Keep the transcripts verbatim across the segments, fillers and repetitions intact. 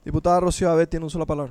Diputada Rocío Avet tiene un solo palabra.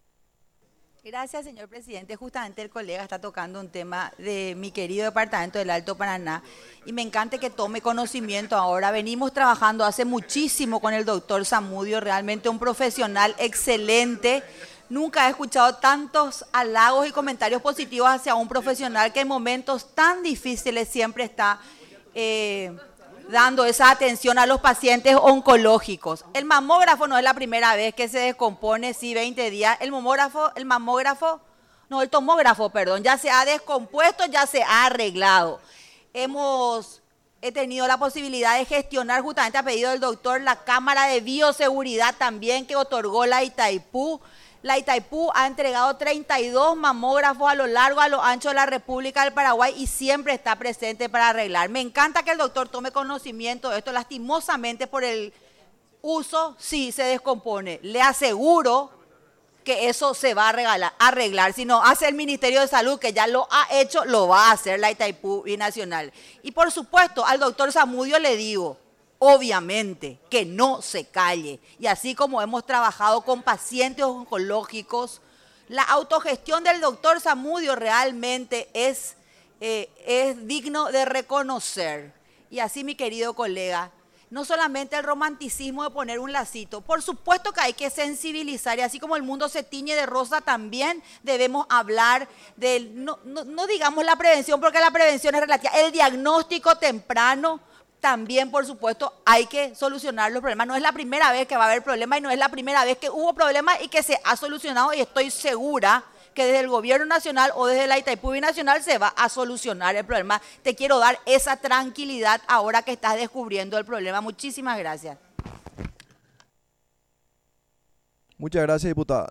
Gracias, señor presidente. Justamente el colega está tocando un tema de mi querido departamento del Alto Paraná y me encanta que tome conocimiento ahora. Venimos trabajando hace muchísimo con el doctor Zamudio, realmente un profesional excelente. Nunca he escuchado tantos halagos y comentarios positivos hacia un profesional que en momentos tan difíciles siempre está eh, dando esa atención a los pacientes oncológicos. El mamógrafo no es la primera vez que se descompone, sí, veinte días. El mamógrafo, el mamógrafo, no, el tomógrafo, perdón, ya se ha descompuesto, ya se ha arreglado. Hemos he tenido la posibilidad de gestionar justamente a pedido del doctor la cámara de bioseguridad también que otorgó la Itaipú. La Itaipú ha entregado treinta y dos mamógrafos a lo largo, a lo ancho de la República del Paraguay y siempre está presente para arreglar. Me encanta que el doctor tome conocimiento de esto, lastimosamente por el uso, sí se descompone. Le aseguro que eso se va a regalar, a arreglar. Si no hace el Ministerio de Salud, que ya lo ha hecho, lo va a hacer la Itaipú Binacional. Y por supuesto, al doctor Zamudio le digo, obviamente, que no se calle. Y así como hemos trabajado con pacientes oncológicos, la autogestión del doctor Zamudio realmente es, eh, es digno de reconocer. Y así, mi querido colega, no solamente el romanticismo de poner un lacito, por supuesto que hay que sensibilizar y así como el mundo se tiñe de rosa, también debemos hablar del, no, no, no digamos la prevención porque la prevención es relativa, el diagnóstico temprano. También, por supuesto, hay que solucionar los problemas. No es la primera vez que va a haber problemas y no es la primera vez que hubo problemas y que se ha solucionado y estoy segura que desde el gobierno nacional o desde la Itaipú Binacional se va a solucionar el problema. Te quiero dar esa tranquilidad ahora que estás descubriendo el problema. Muchísimas gracias. Muchas gracias, diputada.